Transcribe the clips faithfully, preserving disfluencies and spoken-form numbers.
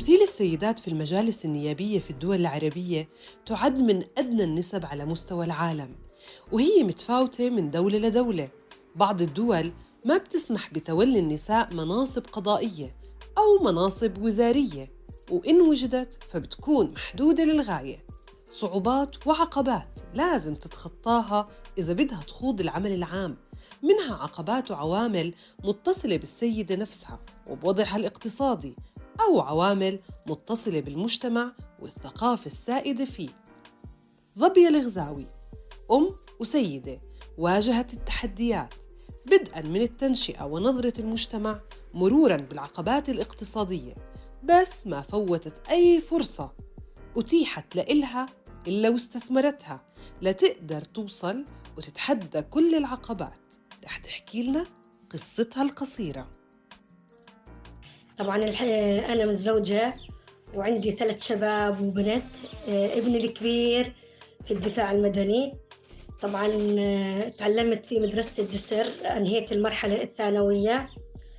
تمثيل السيدات في المجالس النيابية في الدول العربية تعد من أدنى النسب على مستوى العالم، وهي متفاوتة من دولة لدولة. بعض الدول ما بتسمح بتولي النساء مناصب قضائية أو مناصب وزارية، وإن وجدت فبتكون محدودة للغاية. صعوبات وعقبات لازم تتخطاها إذا بدها تخوض العمل العام، منها عقبات وعوامل متصلة بالسيدة نفسها وبوضعها الاقتصادي، أو عوامل متصلة بالمجتمع والثقافة السائدة فيه. ظبية الغزاوي أم وسيدة واجهت التحديات بدءاً من التنشئة ونظرة المجتمع مروراً بالعقبات الاقتصادية، بس ما فوتت أي فرصة أتيحت لإلها إلا واستثمرتها لتقدر توصل وتتحدى كل العقبات. رح تحكي لنا قصتها القصيرة. طبعاً أنا متزوجة وعندي ثلاث شباب وبنت. ابني الكبير في الدفاع المدني. طبعاً تعلمت في مدرسة الجسر، أنهيت المرحلة الثانوية،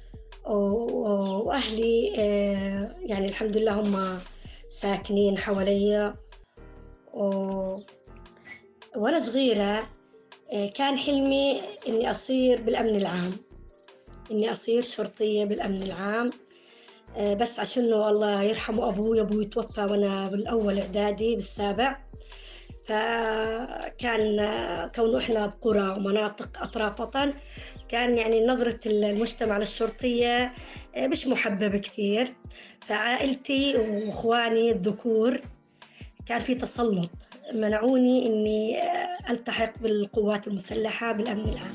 وأهلي يعني الحمد لله هم ساكنين حواليا. وأنا صغيرة كان حلمي إني أصير بالأمن العام، إني أصير شرطية بالأمن العام، بس عشانه الله يرحمه أبوي أبوي توفى وأنا بالأول إعدادي بالسابع. فكان كونه إحنا بقرى ومناطق أطراف وطن، كان يعني نظرة المجتمع للشرطية مش محببة كثير. فعائلتي وإخواني الذكور كان في تسلط، منعوني إني ألتحق بالقوات المسلحة بالأمن العام.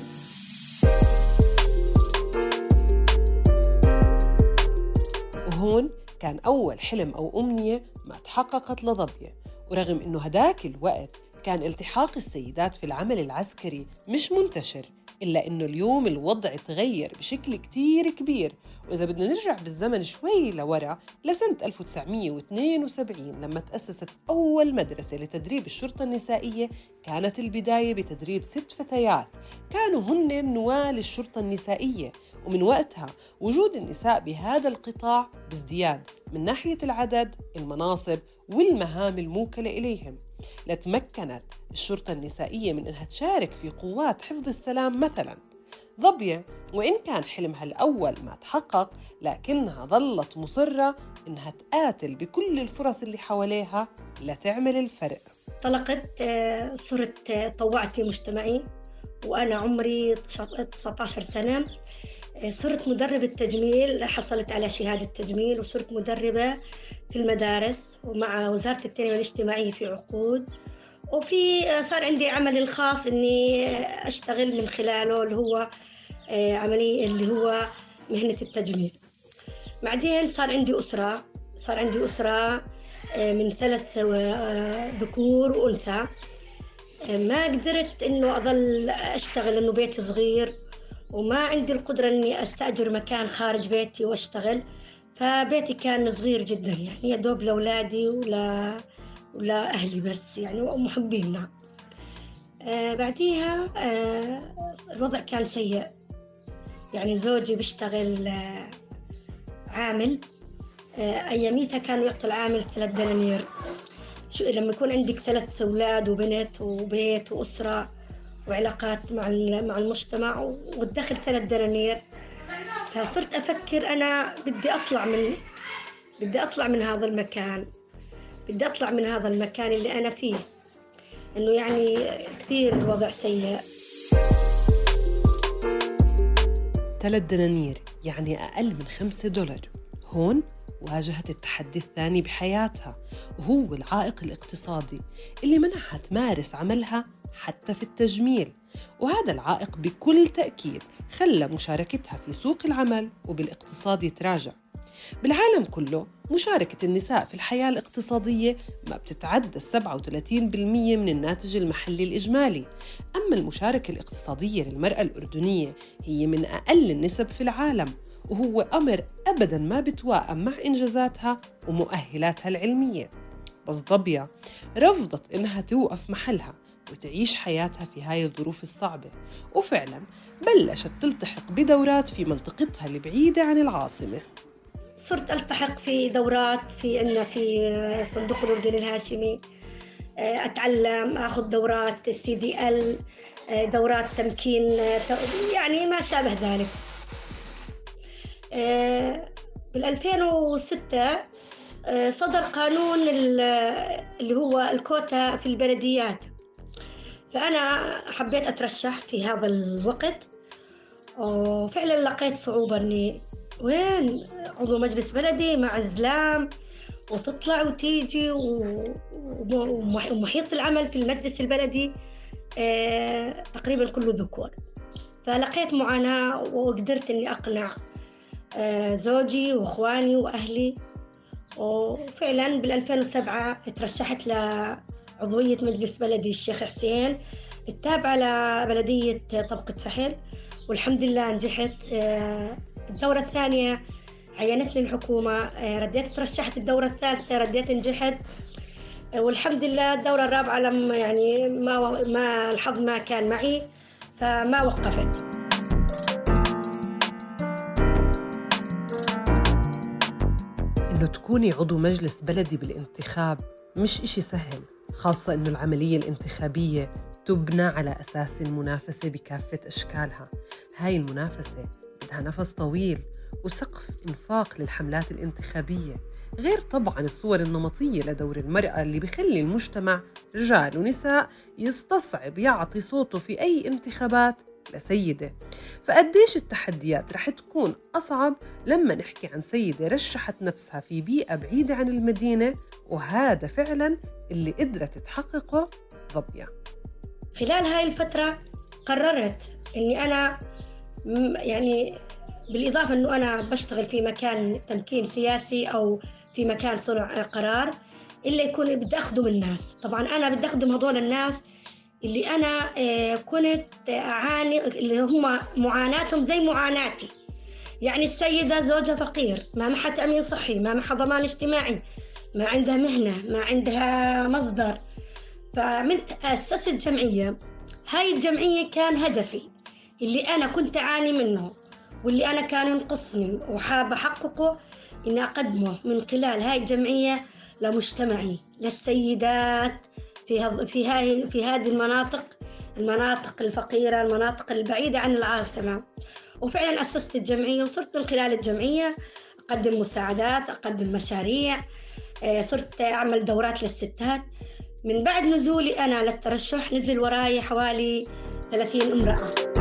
وهون كان أول حلم أو أمنية ما تحققت لظبية، ورغم إنه هداك الوقت كان التحاق السيدات في العمل العسكري مش منتشر، إلا إنه اليوم الوضع تغير بشكل كتير كبير. وإذا بدنا نرجع بالزمن شوي لورا لسنة ألف وتسعمية واثنين وسبعين لما تأسست أول مدرسة لتدريب الشرطة النسائية، كانت البداية بتدريب ست فتيات كانوا هن نواة للشرطة النسائية. ومن وقتها وجود النساء بهذا القطاع بازدياد من ناحية العدد، المناصب والمهام الموكلة إليهم. لتمكنت الشرطة النسائية من أنها تشارك في قوات حفظ السلام مثلاً. ظبية وإن كان حلمها الأول ما تحقق، لكنها ظلت مصرة أنها تقاتل بكل الفرص اللي حواليها لتعمل الفرق. طلقت، صرت طوعت في مجتمعي وأنا عمري تسعة عشر سنة. صرت مدربة تجميل، حصلت على شهادة تجميل، وصرت مدربة في المدارس ومع وزارة التنمية الاجتماعية في عقود. وفي صار عندي عملي الخاص إني أشتغل من خلاله اللي هو عملي اللي هو مهنة التجميل. بعدين صار عندي أسرة صار عندي أسرة من ثلاث ذكور وأنثى. ما قدرت إنه أظل أشتغل لأنه بيتي صغير، وما عندي القدرة إني أستأجر مكان خارج بيتي وأشتغل. فبيتي كان صغير جدا، يعني يا دوب لأولادي ولا ولا أهلي بس، يعني ومحبينا. آه بعديها آه الوضع كان سيء، يعني زوجي بيشتغل آه عامل. آه أياميتها كانوا يعطوا العامل ثلاث دنانير. شو لما يكون عندك ثلاث أولاد وبنت وبيت وأسرة وعلاقات مع مع المجتمع والدخل ثلاث دنانير. فصرت أفكر أنا بدي أطلع من بدي أطلع من هذا المكان بدي أطلع من هذا المكان اللي أنا فيه، إنه يعني كثير الوضع سيء. ثلاث دنانير يعني أقل من خمسة دولار. هون واجهت التحدي الثاني بحياتها، وهو العائق الاقتصادي اللي منعها تمارس عملها حتى في التجميل. وهذا العائق بكل تأكيد خلى مشاركتها في سوق العمل وبالاقتصاد يتراجع. بالعالم كله مشاركة النساء في الحياة الاقتصادية ما بتتعدى سبعة وثلاثين بالمئة من الناتج المحلي الإجمالي. أما المشاركة الاقتصادية للمرأة الأردنية هي من أقل النسب في العالم، وهو أمر أبداً ما بتوائم مع إنجازاتها ومؤهلاتها العلمية. بس ظبية رفضت إنها توقف محلها وتعيش حياتها في هاي الظروف الصعبة، وفعلاً بلشت تلتحق بدورات في منطقتها البعيدة عن العاصمة. صرت ألتحق في دورات في عندنا في صندوق الأردن الهاشمي، أتعلم أخذ دورات سي دي إل، دورات تمكين، يعني ما شابه ذلك. بالألفين وستة صدر قانون اللي هو الكوتا في البلديات، فأنا حبيت أترشح في هذا الوقت، وفعلا لقيت صعوبة إني وين عضو مجلس بلدي مع زلام وتطلع وتيجي، ومحيط العمل في المجلس البلدي تقريبا كله ذكور. فلقيت معاناة وقدرت إني أقنع زوجي وإخواني وأهلي، وفعلا بالألفين وسبعة ترشحت لعضوية مجلس بلدي الشيخ حسين التابعة لبلدية طبقة فحل، والحمد لله نجحت. الدورة الثانية عينتني الحكومة، رديت ترشحت الدورة الثالثة رديت نجحت، والحمد لله الدورة الرابعة لما يعني ما ما الحظ ما كان معي فما وقفت. إنه تكوني عضو مجلس بلدي بالانتخاب مش إشي سهل، خاصة إنه العملية الانتخابية تبنى على أساس المنافسة بكافة أشكالها. هاي المنافسة بدها نفس طويل وسقف إنفاق للحملات الانتخابية، غير طبعاً الصور النمطية لدور المرأة اللي بيخلي المجتمع رجال ونساء يستصعب يعطي صوته في أي انتخابات لسيدة. فقديش التحديات رح تكون أصعب لما نحكي عن سيدة رشحت نفسها في بيئة بعيدة عن المدينة، وهذا فعلاً اللي قدرت تحققه ظبية. خلال هاي الفترة قررت أني أنا يعني بالإضافة أنه أنا بشتغل في مكان تمكين سياسي أو في مكان صنع قرار، إلا يكون بدي أخدم الناس. طبعاً أنا بدي أخدم هذول الناس اللي أنا كنت أعاني، اللي هم معاناتهم زي معاناتي. يعني السيدة زوجها فقير، ما معها تأمين صحي، ما معها ضمان اجتماعي، ما عندها مهنة، ما عندها مصدر. فمن أسست جمعية، هاي الجمعية كان هدفي اللي أنا كنت أعاني منه واللي أنا كان ينقصني وحابة أحققه، إني أقدمه من خلال هاي الجمعية لمجتمعي، للسيدات في في هاي في هذه المناطق المناطق الفقيرة، المناطق البعيدة عن العاصمة. وفعلا أسست الجمعية، وصرت من خلال الجمعية أقدم مساعدات، أقدم مشاريع، صرت أعمل دورات للستات. من بعد نزولي أنا للترشح نزل وراي حوالي ثلاثين امرأة.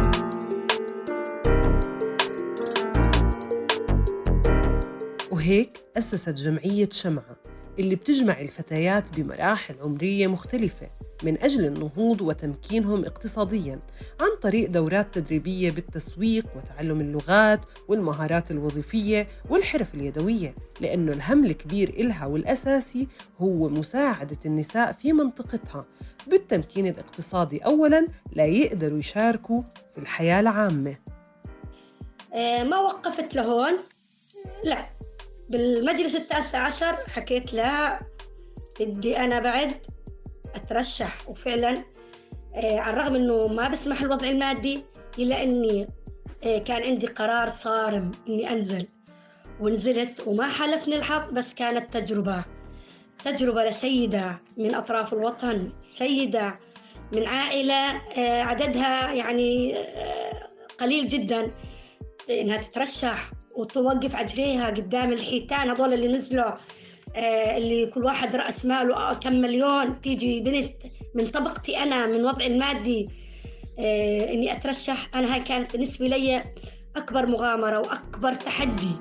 وهيك أسست جمعية شمعة اللي بتجمع الفتيات بمراحل عمرية مختلفة من أجل النهوض وتمكينهم اقتصادياً عن طريق دورات تدريبية بالتسويق وتعلم اللغات والمهارات الوظيفية والحرف اليدوية، لأنه الهم الكبير إلها والأساسي هو مساعدة النساء في منطقتها بالتمكين الاقتصادي أولاً لا يقدروا يشاركوا في الحياة العامة. ما وقفت لهون، لا، بالمجلس التاسع عشر حكيت لها بدي أنا بعد أترشح. وفعلاً آه على الرغم أنه ما بسمح الوضع المادي، إلا أني آه كان عندي قرار صارم أني أنزل، ونزلت وما حالفني الحظ. بس كانت تجربة تجربة لسيدة من أطراف الوطن، سيدة من عائلة آه عددها يعني آه قليل جداً، إنها تترشح وتوقف عجريها قدام الحيتان هذول اللي نزلوا، آه اللي كل واحد رأس ماله كم مليون. تيجي بنت من طبقتي أنا من وضع المادي آه إني أترشح، أنا هاي كانت بالنسبة لي أكبر مغامرة وأكبر تحدي.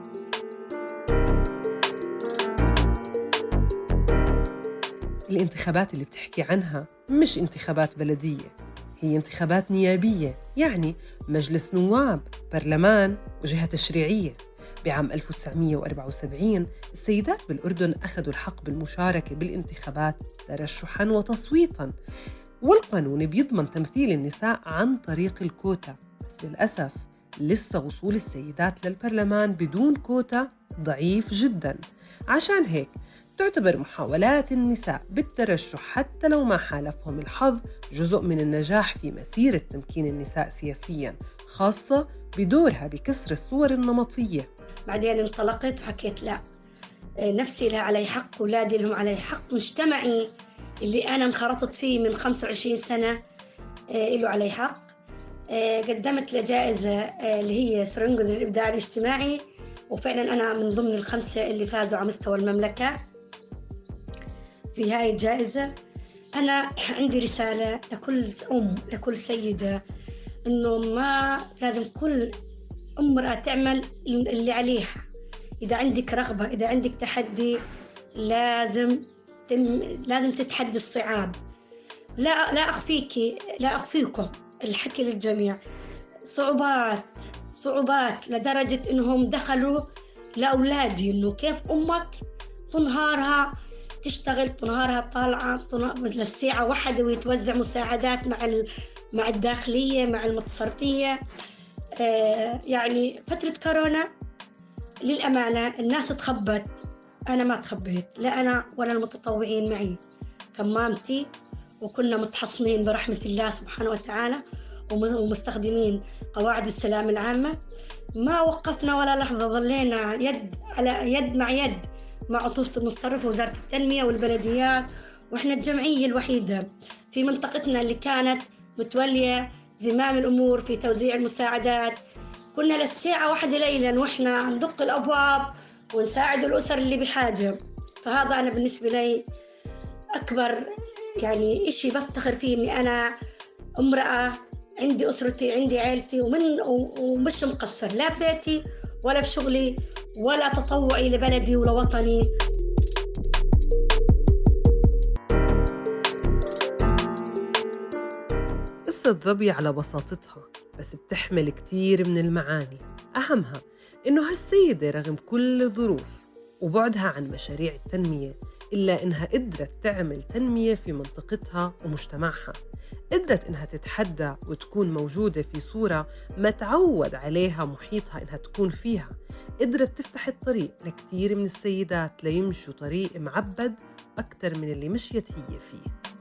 الانتخابات اللي بتحكي عنها مش انتخابات بلدية، هي انتخابات نيابية، يعني مجلس نواب، برلمان وجهة تشريعية. بعام ألف وتسعمية وأربعة وسبعين السيدات بالأردن أخذوا الحق بالمشاركة بالانتخابات ترشحاً وتصويتاً، والقانون بيضمن تمثيل النساء عن طريق الكوتا. بس للأسف لسه وصول السيدات للبرلمان بدون كوتا ضعيف جداً. عشان هيك تعتبر محاولات النساء بالترشح حتى لو ما حالفهم الحظ جزء من النجاح في مسيرة تمكين النساء سياسياً، خاصة بدورها بكسر الصور النمطية. بعدين انطلقت وحكيت لا، نفسي لها علي حق، أولادي لهم علي حق، مجتمعي اللي أنا انخرطت فيه من خمسة وعشرين سنة له علي حق. قدمت لجائزة اللي هي سرنجز للإبداع الاجتماعي، وفعلا أنا من ضمن الخمسة اللي فازوا على مستوى المملكة في هاي الجائزة. أنا عندي رسالة لكل أم، لكل سيدة، إنه ما لازم كل امرأة تعمل اللي عليها. إذا عندك رغبة، إذا عندك تحدي، لازم تم... لازم تتحدي الصعاب. لا لا أخفيكي، لا أخفيكم الحكي للجميع، صعوبات صعوبات لدرجة إنهم دخلوا لأولادي إنه كيف أمك تنهارها تشتغل، تنهارها طالعة للساعة واحدة ويتوزع مساعدات مع مع الداخلية مع المتصرفية. آه يعني فترة كورونا للأمانة الناس تخبت، أنا ما تخبيت، لا أنا ولا المتطوعين معي، كمامتي، وكنا متحصنين برحمة الله سبحانه وتعالى ومستخدمين قواعد السلام العامة. ما وقفنا ولا لحظة، ظلينا يد على يد مع يد مع عطوفة المصرف ووزارة التنمية والبلديات، وإحنا الجمعية الوحيدة في منطقتنا اللي كانت متولية زمام الأمور في توزيع المساعدات. كنا للساعة واحدة ليلا وإحنا ندق الأبواب ونساعد الأسر اللي بحاجة. فهذا أنا بالنسبة لي أكبر يعني إشي بفتخر فيه، إني أنا امرأة عندي أسرتي، عندي عائلتي، ومن ومش مقصر لا ببيتي ولا بشغلي ولا تطوعي لبلدي ولوطني. قصة ظبي على بساطتها بس بتحمل كتير من المعاني، أهمها إنه هالسيدة رغم كل الظروف وبعدها عن مشاريع التنمية إلا إنها قدرت تعمل تنمية في منطقتها ومجتمعها، قدرت إنها تتحدى وتكون موجودة في صورة ما تعود عليها محيطها إنها تكون فيها، قدرت تفتح الطريق لكتير من السيدات ليمشوا طريق معبد أكتر من اللي مشيت هي فيه.